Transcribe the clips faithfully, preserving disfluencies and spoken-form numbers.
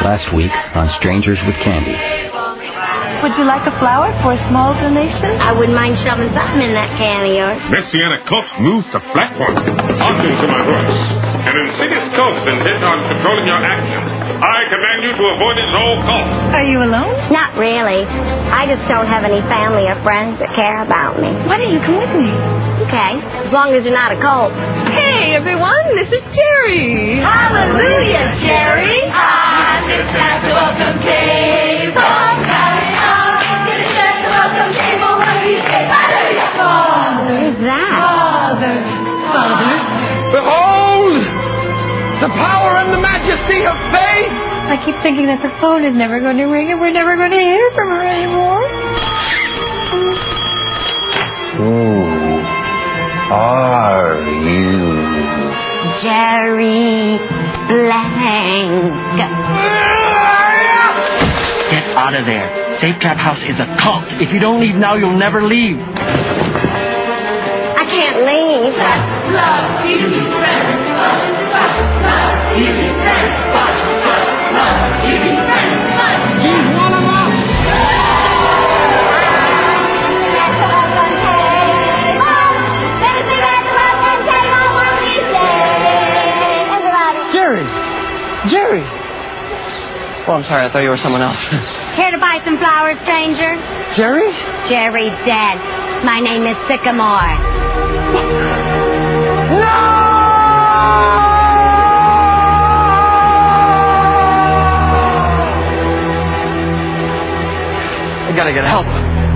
last week on Strangers with Candy. Would you like a flower for a small donation? I wouldn't mind shoving something in that can of yours. Messianic cult moves to platforms. Hearken to my voice. An insidious cult is intent on controlling your actions. I command you to avoid it at all costs. Are you alone? Not really. I just don't have any family or friends that care about me. Why don't you come with me? Okay, as long as you're not a cult. Hey, everyone, this is Jerry. Hallelujah, Jerry. I'm just glad to welcome Dave. Who's that? Father. Father. Behold! The power and the majesty of faith! I keep thinking that the phone is never going to ring and we're never going to hear from her anymore. Who are you? Jerry Blank. Get out of there. Safe Trap House is a cult. If you don't leave now, you'll never leave. I can't leave. Love, easy friends. Love, easy friends. Love, easy friends. He's one of us! Jerry! Jerry! Oh, I'm sorry. I thought you were someone else. Care to buy some flowers, stranger? Jerry? Jerry's dead. My name is Sycamore. I gotta get help.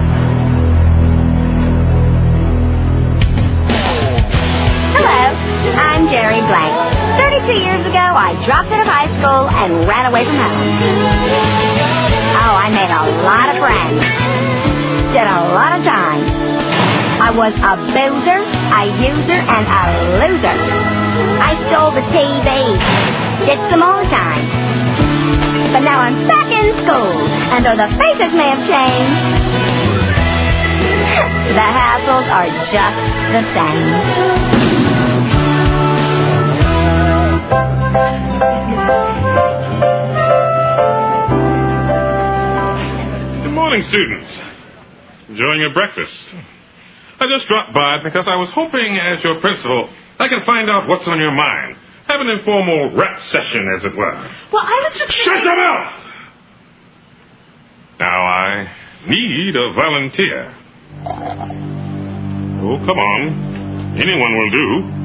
Hello, I'm Jerry Blank. thirty-two years ago, I dropped out of high school and ran away from home. Oh, I made a lot of friends. Did a lot of time. I was a boozer, a user, and a loser. I stole the T V. Did some overtime. But now I'm back in school, and though the faces may have changed, the hassles are just the same. Good morning, students. Enjoying your breakfast? I just dropped by because I was hoping, as your principal, I could find out what's on your mind. Have an informal rap session, as it were. Well, I was just... Shut your mouth! Now, I need a volunteer. Oh, come on. Anyone will do.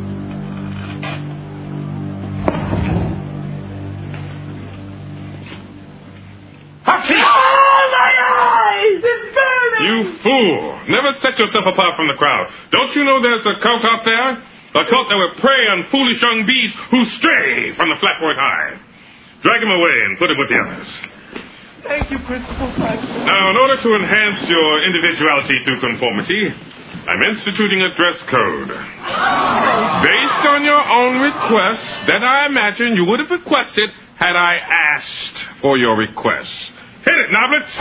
Oh, my eyes! It's burning! You fool! Never set yourself apart from the crowd. Don't you know there's a cult out there? A cult that will prey on foolish young bees who stray from the Flatboy High. Drag him away and put him with the others. Thank you, Principal Franklin. Now, in order to enhance your individuality through conformity, I'm instituting a dress code. Based on your own request that I imagine you would have requested had I asked for your request. Hit it, Noblets!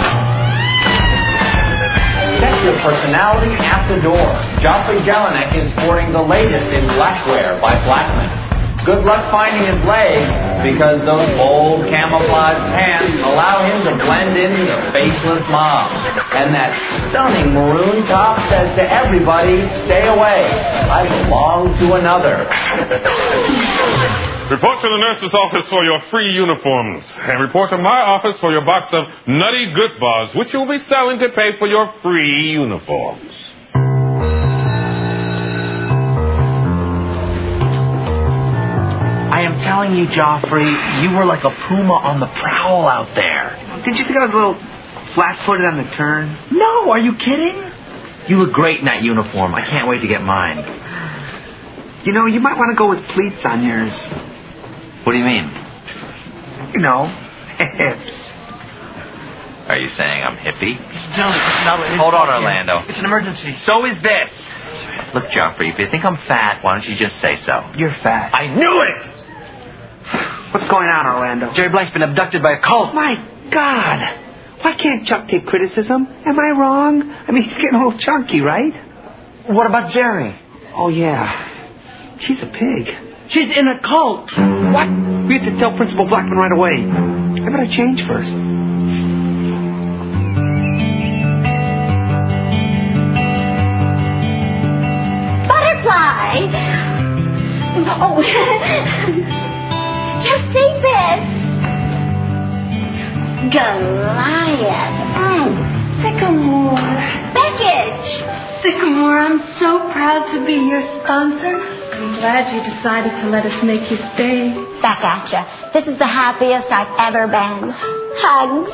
Check your personality at the door. Joffrey Jelinek is sporting the latest in blackwear by Blackman. Good luck finding his legs, because those bold camouflage pants allow him to blend into the faceless mob. And that stunning maroon top says to everybody, stay away. I belong to another. Report to the nurse's office for your free uniforms. And report to my office for your box of Nutty Good Bars, which you'll be selling to pay for your free uniforms. I am telling you, Joffrey, you were like a puma on the prowl out there. Didn't you think I was a little flat-footed on the turn? No, are you kidding? You look great in that uniform. I can't wait to get mine. You know, you might want to go with pleats on yours. What do you mean? You know, hips. Are you saying I'm hippie? Gentlemen, now, Hold on, Orlando. It's an emergency. So is this. Look, Joffrey, if you think I'm fat, why don't you just say so? You're fat. I knew it! What's going on, Orlando? Jerry Blank's been abducted by a cult. My God. Why can't Chuck take criticism? Am I wrong? I mean, he's getting a little chunky, right? What about Jerry? Oh, yeah. She's a pig. She's in a cult. What? We have to tell Principal Blackman right away. I better change first. Butterfly! Oh, Josephus! Goliath! Mm. Sycamore. Beckage! Sycamore, I'm so proud to be your sponsor. I'm glad you decided to let us make you stay. Back at ya. This is the happiest I've ever been. Hugs.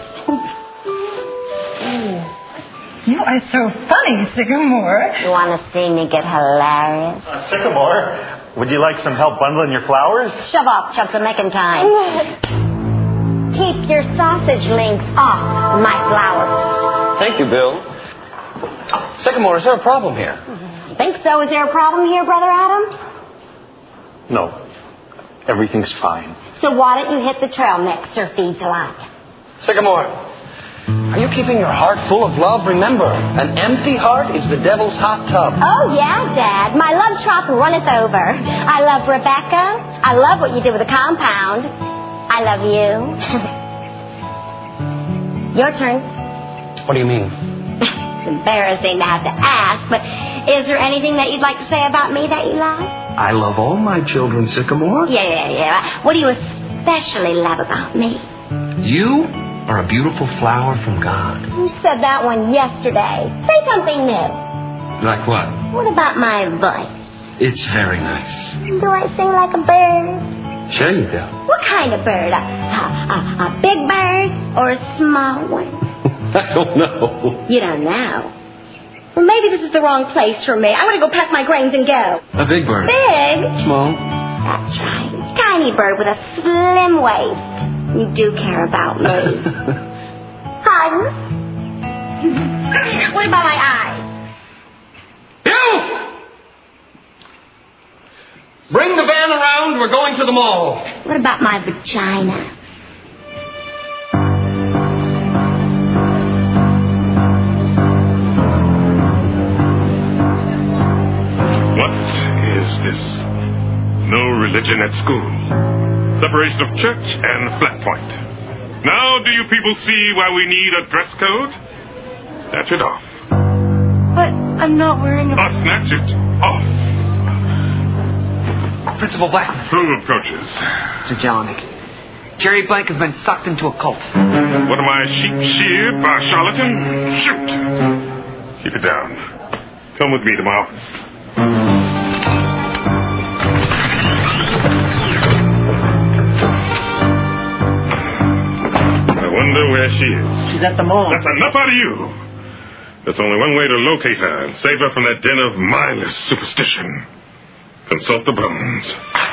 You are so funny, Sycamore. You want to see me get hilarious? Uh, Sycamore, would you like some help bundling your flowers? Shove off, Chucks. I'm making time. Keep your sausage links off my flowers. Thank you, Bill. Sycamore, is there a problem here? Think so? Is there a problem here, Brother Adam? No. Everything's fine. So why don't you hit the trail mixer feeds a lot? Sycamore, are you keeping your heart full of love? Remember, an empty heart is the devil's hot tub. Oh, yeah, Dad. My love trough runneth over. I love Rebecca. I love what you did with the compound. I love you. Your turn. What do you mean? It's embarrassing to have to ask, but is there anything that you'd like to say about me that you love? I love all my children, Sycamore. Yeah, yeah, yeah. What do you especially love about me? You are a beautiful flower from God. You said that one yesterday. Say something new. Like what? What about my voice? It's very nice. Do I sing like a bird? Sure you do. What kind of bird? A, a, a, a big bird or a small one? I don't know. You don't know? Well, maybe this is the wrong place for me. I'm going to go pack my grains and go. A big bird. Big? Small? That's right. Tiny bird with a slim waist. You do care about me. Hugs? What about my eyes? You! Bring the van around. We're going to the mall. What about my vagina? What is this? No religion at school. Separation of church and flat point. Now do you people see why we need a dress code? Snatch it off. But I'm not wearing a... Oh, snatch it off. Principal Blackman. Who approaches? Sir Jelinek. Jerry Blank has been sucked into a cult. What am I, sheep sheared by a charlatan? Shoot. Keep it down. Come with me to my office. I wonder where she is. She's at the mall. That's enough out of you. There's only one way to locate her and save her from that den of mindless superstition. Consult the bones.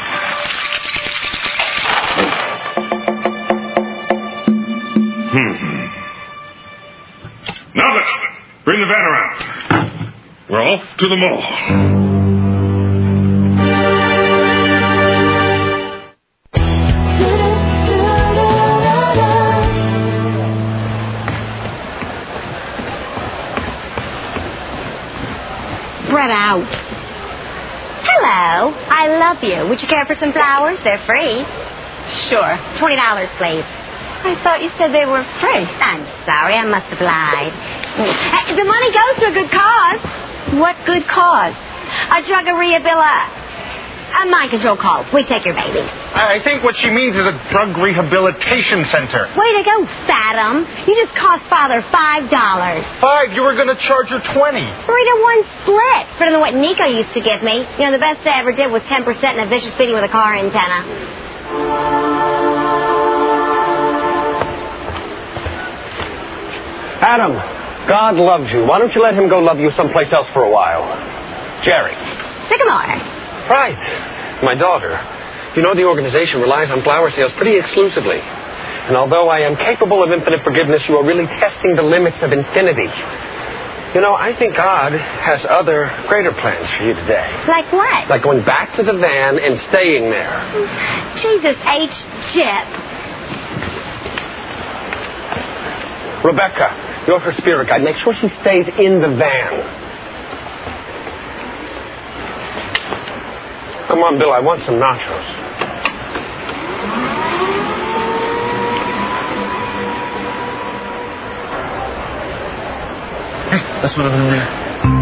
Hmm. Now then, bring the van around. We're off to the mall. Spread out. Hello. I love you. Would you care for some flowers? They're free. Sure. Twenty dollars, please. I thought you said they were free. I'm sorry. I must have lied. Hey, the money goes to a good cause. What good cause? A drug rehabilitation. A mind control call. We take your baby. I think what she means is a drug rehabilitation center. Way to go, Saddam. You just cost Father five dollars. Five? You were going to charge her twenty. Three to one split. Better than what Nico used to give me. You know, the best I ever did was ten percent and a vicious beating with a car antenna. Adam, God loves you. Why don't you let him go love you someplace else for a while? Jerry. Sycamore. Right. My daughter. You know the organization relies on flower sales pretty exclusively. And although I am capable of infinite forgiveness, you are really testing the limits of infinity. You know, I think God has other greater plans for you today. Like what? Like going back to the van and staying there. Jesus H. Chip. Rebecca, you're her spirit guide. Make sure she stays in the van. Come on, Bill, I want some nachos. That's what I'm there.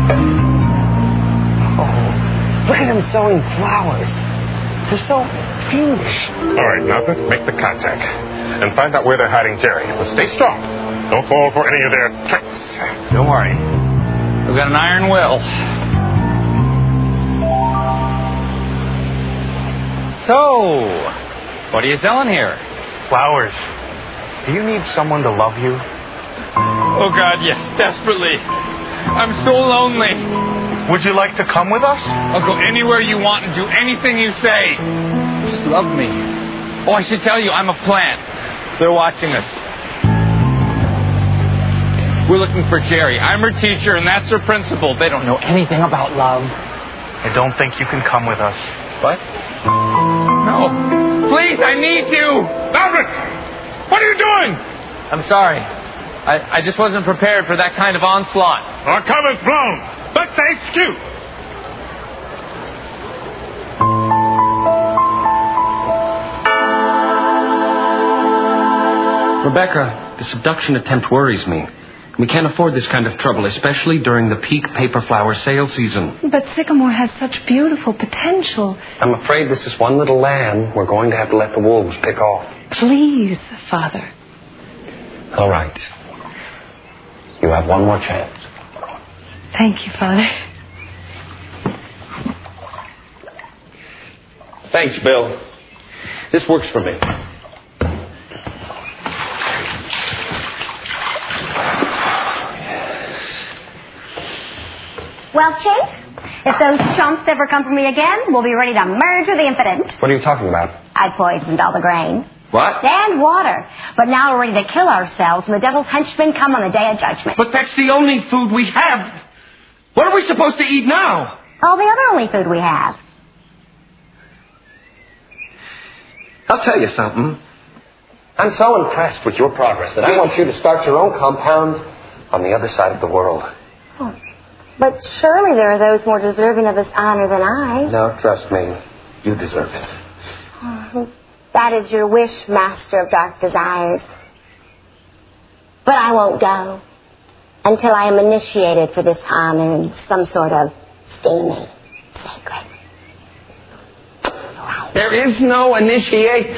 Oh, look at him sowing flowers. They're so fiendish. All right, Napa, make the contact. And find out where they're hiding Jerry. But stay strong. Don't fall for any of their tricks. Don't worry. We've got an iron will. So, what are you selling here? Flowers. Do you need someone to love you? Oh, God, yes, desperately. I'm so lonely. Would you like to come with us? I'll go anywhere you want and do anything you say. Just love me. Oh, I should tell you, I'm a plant. They're watching us. We're looking for Jerry. I'm her teacher, and that's her principal. They don't know anything about love. I don't think you can come with us. What? No. Please, I need you. Albert! What are you doing? I'm sorry. I, I just wasn't prepared for that kind of onslaught. Our cover's blown. Back to H Q. Rebecca, the seduction attempt worries me. We can't afford this kind of trouble, especially during the peak paper flower sale season. But Sycamore has such beautiful potential. I'm afraid this is one little lamb we're going to have to let the wolves pick off. Please, Father. All right. You have one more chance. Thank you, Father. Thanks, Bill. This works for me. Well, Chase, if those chumps ever come for me again, we'll be ready to merge with the infinite. What are you talking about? I poisoned all the grain. What? And water. But now we're ready to kill ourselves when the devil's henchmen come on the day of judgment. But that's the only food we have. What are we supposed to eat now? All the other only food we have. I'll tell you something. I'm so impressed with your progress that I want you to start your own compound on the other side of the world. Oh. But surely there are those more deserving of this honor than I. No, trust me. You deserve it. Oh, that is your wish, Master of Dark Desires. But I won't go until I am initiated for this honor in some sort of steamy sacred. There is no initiate.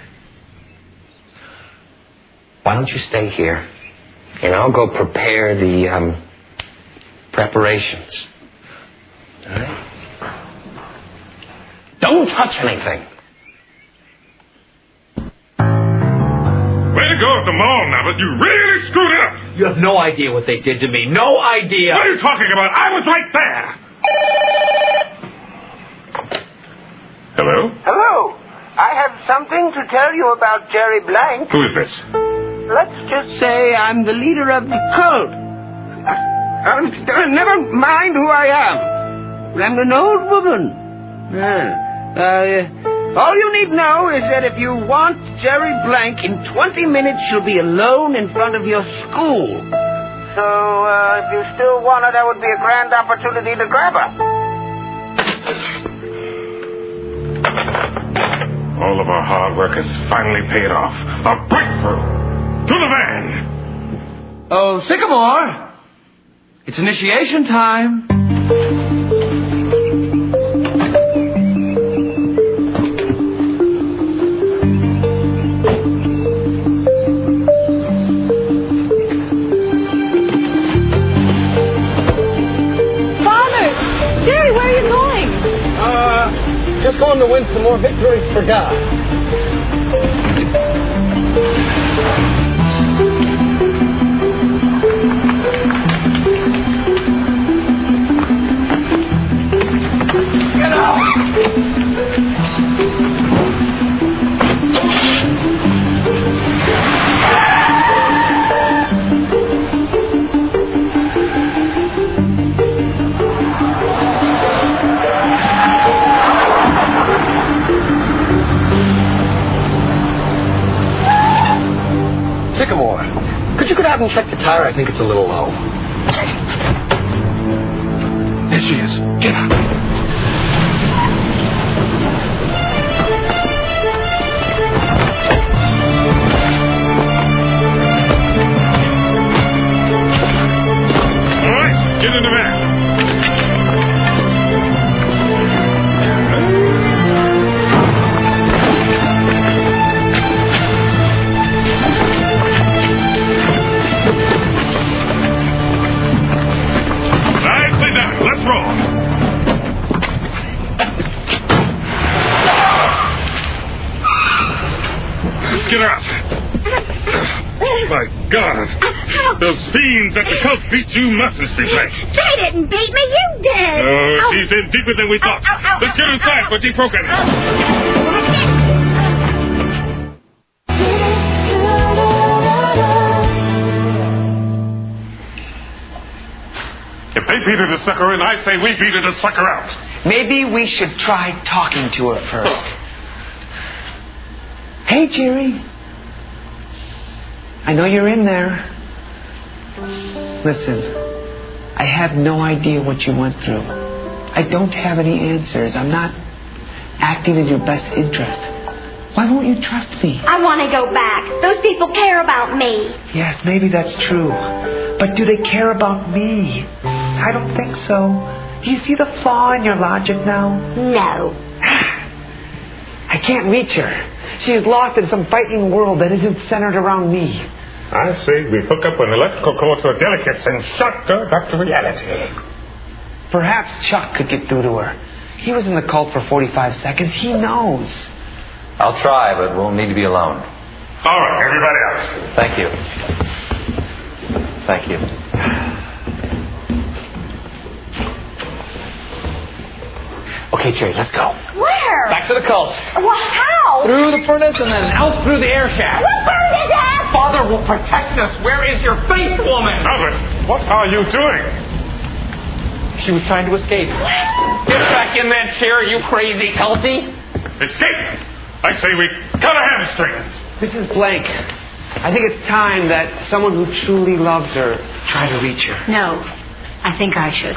Why don't you stay here? And I'll go prepare the um, preparations. All right? Don't touch anything. Way to go at the mall, Nabbit. You really screwed it up. You have no idea what they did to me. No idea. What are you talking about? I was right there. Hello? Hello. I have something to tell you about Jerry Blank. Who is this? Let's just say I'm the leader of the cult. Uh, uh, never mind who I am. I'm an old woman. Uh, uh, all you need know is that if you want Jerry Blank, in twenty minutes she'll be alone in front of your school. So uh, if you still want her, that would be a grand opportunity to grab her. All of our hard work has finally paid off. A breakthrough! To the van! Oh, Sycamore! It's initiation time. Father! Jerry, where are you going? Uh, just going to win some more victories for God. Get out! Sycamore, could you go out and check the tire? I think it's a little low. There she is. Get out. All right, get out. My God. Those fiends at the cult beat you mercilessly, Frank. They didn't beat me, you did. Oh, Oh. she's in deeper than we thought. Ow, ow, ow, Let's get ow, inside ow, for deprogramming. If they beat her to sucker in, I say we beat her to sucker out. Maybe we should try talking to her first. Hey, Jerry. I know you're in there. Listen, I have no idea what you went through. I don't have any answers. I'm not acting in your best interest. Why won't you trust me? I want to go back. Those people care about me. Yes, maybe that's true. But do they care about me? I don't think so. Do you see the flaw in your logic now? No. I can't reach her. She is lost in some frightening world that isn't centered around me. I say we hook up an electrical cord to her delicates and shock her back to reality. Perhaps Chuck could get through to her. He was in the cult for forty-five seconds. He knows. I'll try, but we'll need to be alone. All right, everybody out. Thank you. Thank you. Okay, Jerry, let's go. Where? Back to the cult. Well, how? Through the furnace and then out through the air shaft. We'll burn to death. Father will protect us. Where is your faith, woman? Albert, what are you doing? She was trying to escape. Get back in that chair, you crazy culty. Escape! I say we cut her hamstrings. Missus Blank, I think it's time that someone who truly loves her try to reach her. No, I think I should.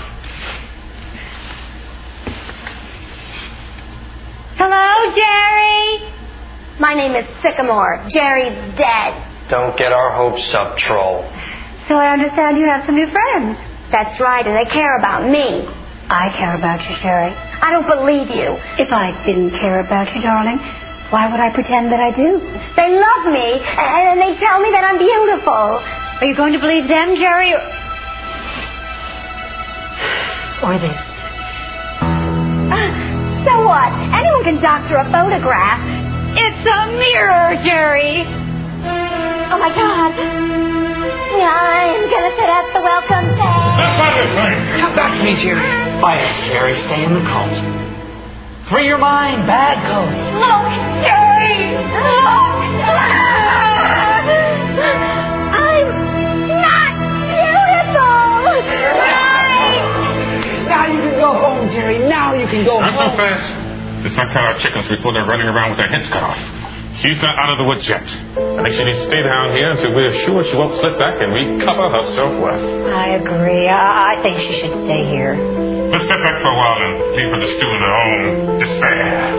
Hello, Jerry. My name is Sycamore. Jerry's dead. Don't get our hopes up, troll. So I understand you have some new friends. That's right, and they care about me. I care about you, Sherry. I don't believe you. If I didn't care about you, darling, why would I pretend that I do? They love me, and they tell me that I'm beautiful. Are you going to believe them, Jerry, or, or this? So what? Anyone can doctor a photograph. It's a mirror, Jerry. Oh, my God. I'm going to sit at the welcome table. That's not it, Frank. Come back to me, Jerry. Quiet, Jerry. Stay in the cult. Free your mind, bad cult. Look, Jerry. Look. I'm not beautiful. Right. Now you can go home, Jerry. Now you can go Not home. so fast. Let's not count our chickens before they're running around with their heads cut off. She's not out of the woods yet. I think she needs to stay down here until we're sure she won't slip back and recover her self-worth. I agree. I, I think she should stay here. Let's step back for a while and leave her to stew in her own despair.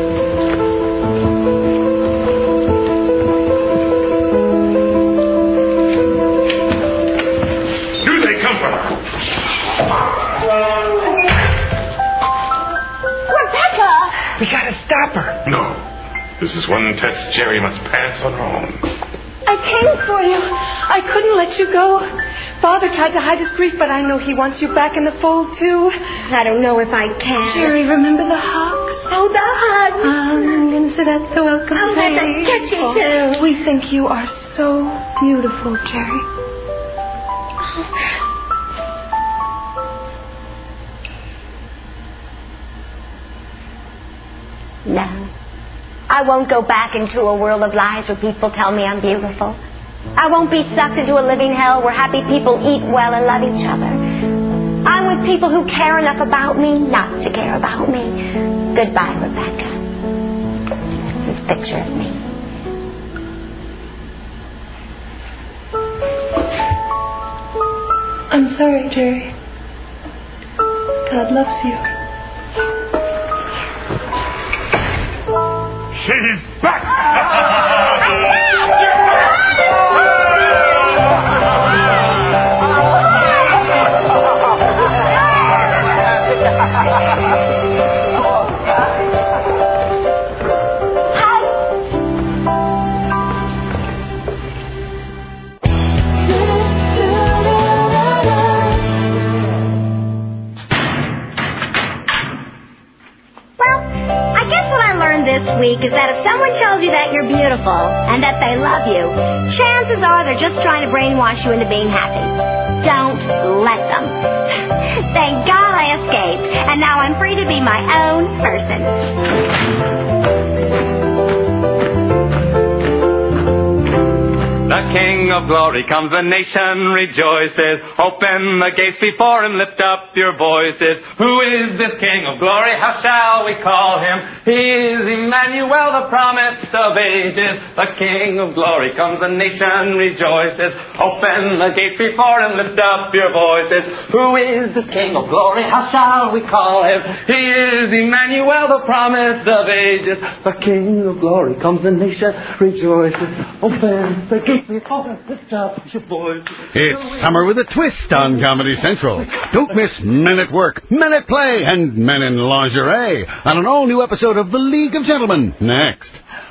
Do they come for her? Rebecca! We gotta stop her. No. This is one test Jerry must pass on her own. I came for you. I couldn't let you go. Father tried to hide his grief, but I know he wants you back in the fold, too. I don't know if I can. Jerry, remember the hugs? Oh, the hugs. I'm going to sit at the welcome Oh, table. that's a kitchen, too. We think you are so beautiful, Jerry. No. I won't go back into a world of lies where people tell me I'm beautiful. I won't be sucked into a living hell where happy people eat well and love each other. I'm with people who care enough about me not to care about me. Goodbye, Rebecca. This picture of me. I'm sorry, Jerry. God loves you. She's back! This week is that if someone someone tells you that you're beautiful and that they love you, chances are they're just trying to brainwash you into being happy. Don't let them. Thank God I escaped, and now I'm free to be my own person. The King of Glory comes, the nation rejoices. Open the gates before him, lift up your voices. Who is this King of Glory? How shall we call him? He is Emmanuel, the promise of ages. The King of Glory comes, the nation rejoices. Open the gates before him, lift up your voices. Who is this King of Glory? How shall we call him? He is Emmanuel, the promise of ages. The King of Glory comes, the nation rejoices. Open the gates. It's Summer with a Twist on Comedy Central. Don't miss Men at Work, Men at Play, and Men in Lingerie on an all-new episode of The League of Gentlemen next.